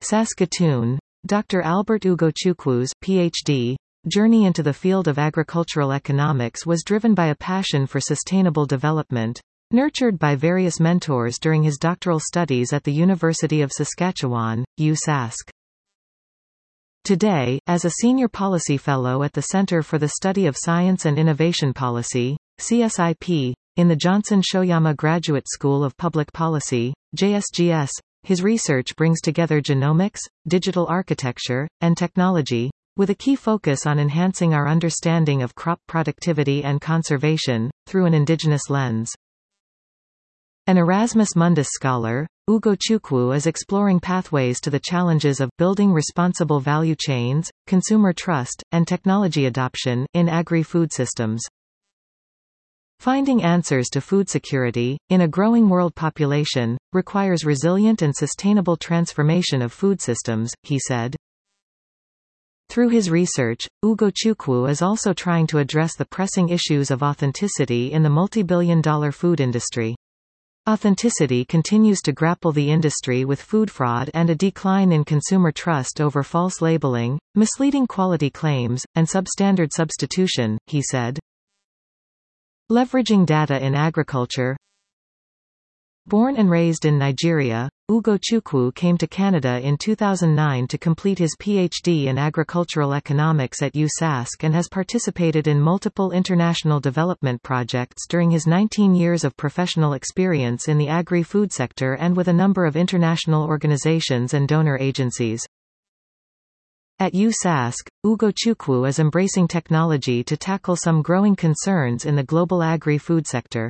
Saskatoon. Dr. Albert Ugochukwu's Ph.D. journey into the field of agricultural economics was driven by a passion for sustainable development, nurtured by various mentors during his doctoral studies at the University of Saskatchewan, USask. Today, as a Senior Policy Fellow at the Center for the Study of Science and Innovation Policy, CSIP, in the Johnson Shoyama Graduate School of Public Policy, JSGS, his research brings together genomics, digital architecture, and technology, with a key focus on enhancing our understanding of crop productivity and conservation, through an indigenous lens. An Erasmus Mundus scholar, Ugochukwu is exploring pathways to the challenges of building responsible value chains, consumer trust, and technology adoption in agri-food systems. Finding answers to food security, in a growing world population, requires resilient and sustainable transformation of food systems, he said. Through his research, Ugochukwu is also trying to address the pressing issues of authenticity in the multi-billion-dollar food industry. Authenticity continues to grapple the industry with food fraud and a decline in consumer trust over false labeling, misleading quality claims, and substandard substitution, he said. Leveraging data in agriculture. Born and raised in Nigeria, Ugochukwu came to Canada in 2009 to complete his Ph.D. in agricultural economics at USask and has participated in multiple international development projects during his 19 years of professional experience in the agri-food sector and with a number of international organizations and donor agencies. At USask, Ugochukwu is embracing technology to tackle some growing concerns in the global agri-food sector.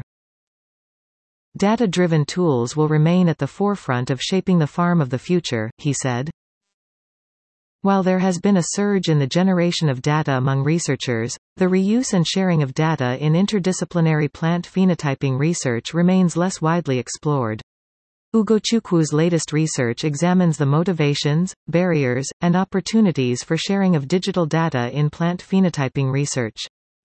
Data-driven tools will remain at the forefront of shaping the farm of the future, he said. While there has been a surge in the generation of data among researchers, the reuse and sharing of data in interdisciplinary plant phenotyping research remains less widely explored. Ugochukwu's latest research examines the motivations, barriers, and opportunities for sharing of digital data in plant phenotyping research.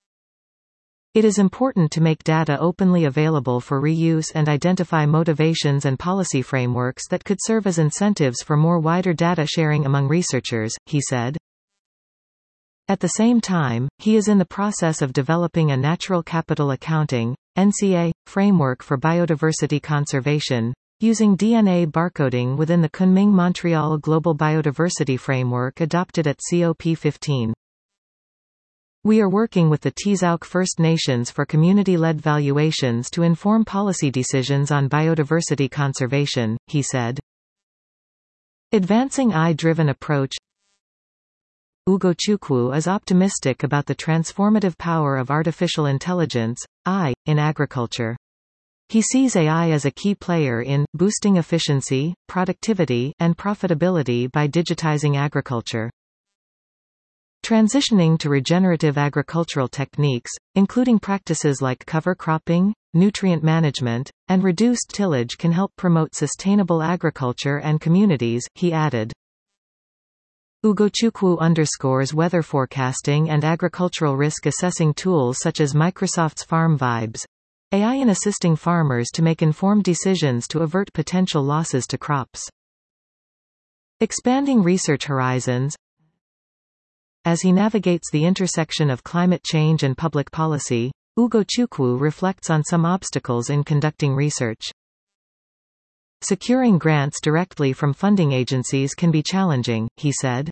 It is important to make data openly available for reuse and identify motivations and policy frameworks that could serve as incentives for more wider data sharing among researchers, he said. At the same time, he is in the process of developing a natural capital accounting (NCA) framework for biodiversity conservation, using DNA barcoding within the Kunming-Montreal Global Biodiversity Framework adopted at COP15. We are working with the Tizauk First Nations for community-led valuations to inform policy decisions on biodiversity conservation, he said. Advancing AI-driven approach. Ugochukwu is optimistic about the transformative power of artificial intelligence, AI, in agriculture. He sees AI as a key player in boosting efficiency, productivity, and profitability by digitizing agriculture. Transitioning to regenerative agricultural techniques, including practices like cover cropping, nutrient management, and reduced tillage can help promote sustainable agriculture and communities, he added. Ugochukwu underscores weather forecasting and agricultural risk assessing tools such as Microsoft's Farm Vibes AI in assisting farmers to make informed decisions to avert potential losses to crops. Expanding research horizons. As he navigates the intersection of climate change and public policy, Ugochukwu reflects on some obstacles in conducting research. Securing grants directly from funding agencies can be challenging, he said.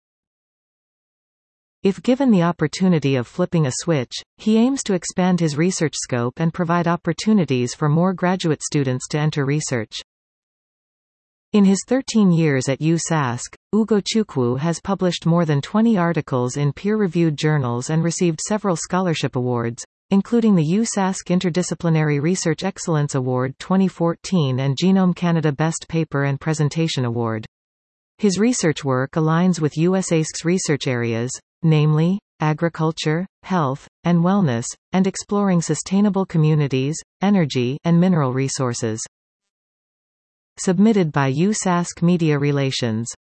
If given the opportunity of flipping a switch, he aims to expand his research scope and provide opportunities for more graduate students to enter research. In his 13 years at USask, Ugochukwu has published more than 20 articles in peer-reviewed journals and received several scholarship awards, including the USask Interdisciplinary Research Excellence Award 2014 and Genome Canada Best Paper and Presentation Award. His research work aligns with USask's research areas, namely, agriculture, health, and wellness, and exploring sustainable communities, energy, and mineral resources. Submitted by USask Media Relations.